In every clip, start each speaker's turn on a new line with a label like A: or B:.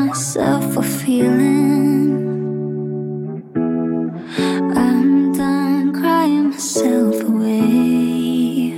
A: myself for feeling. I'm done crying myself away.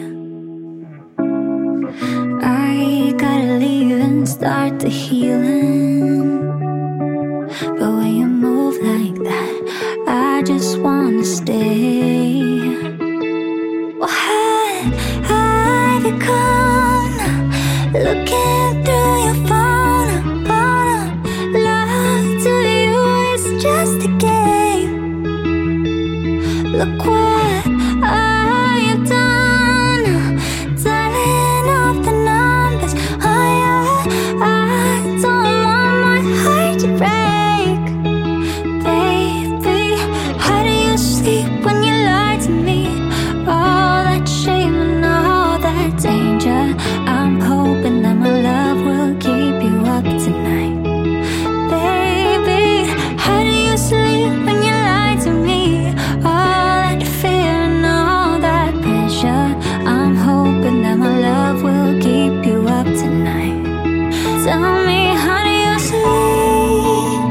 A: I gotta leave and start the healing. But when you move like that, I just wanna stay. What had I become? Looking through your phone, love to you is just a game. Look what I have done, dialing up the numbers. Oh yeah, I don't want my heart to break. Baby, how do you sleep when you lie to me? All that shame and all that danger. I'm hoping that my love will keep you up tonight. Baby, how do you sleep when you lie to me? All that fear and all that pressure. I'm hoping that my love will keep you up tonight. Tell me, how do you sleep?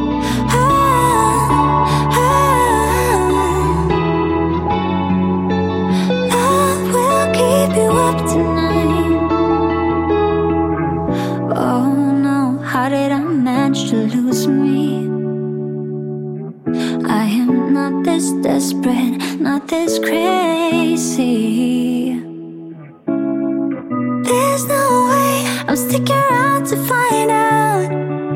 A: Love will keep you up tonight. Oh no, how did I manage to lose me? I am not this desperate, not this crazy. There's no way I'm sticking around to find out.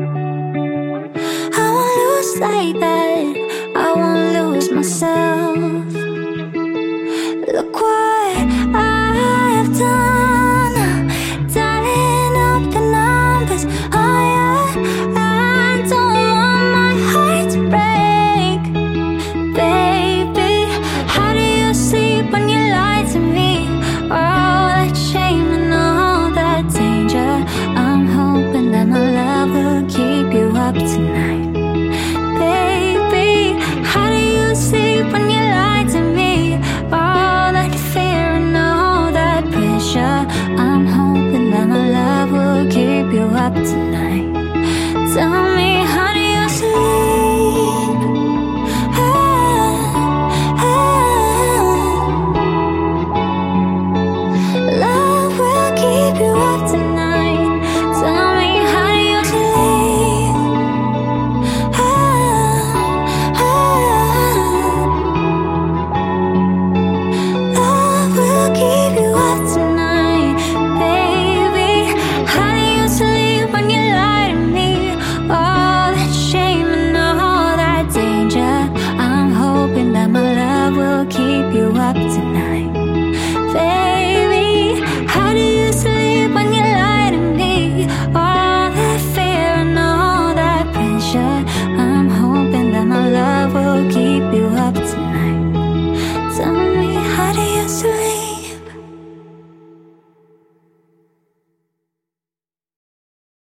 A: I won't lose like that, I won't lose myself. Look what I have done, dialing up the numbers. Oh yeah, I don't want my heart to break. Baby, how do you sleep when you lie to me? All that shame and all that danger. I'm hoping that my love will keep you up tonight. Baby, how do you sleep when you lie to me? All that fear and all that pressure. I'm hoping that my love will keep you up tonight. Tell me,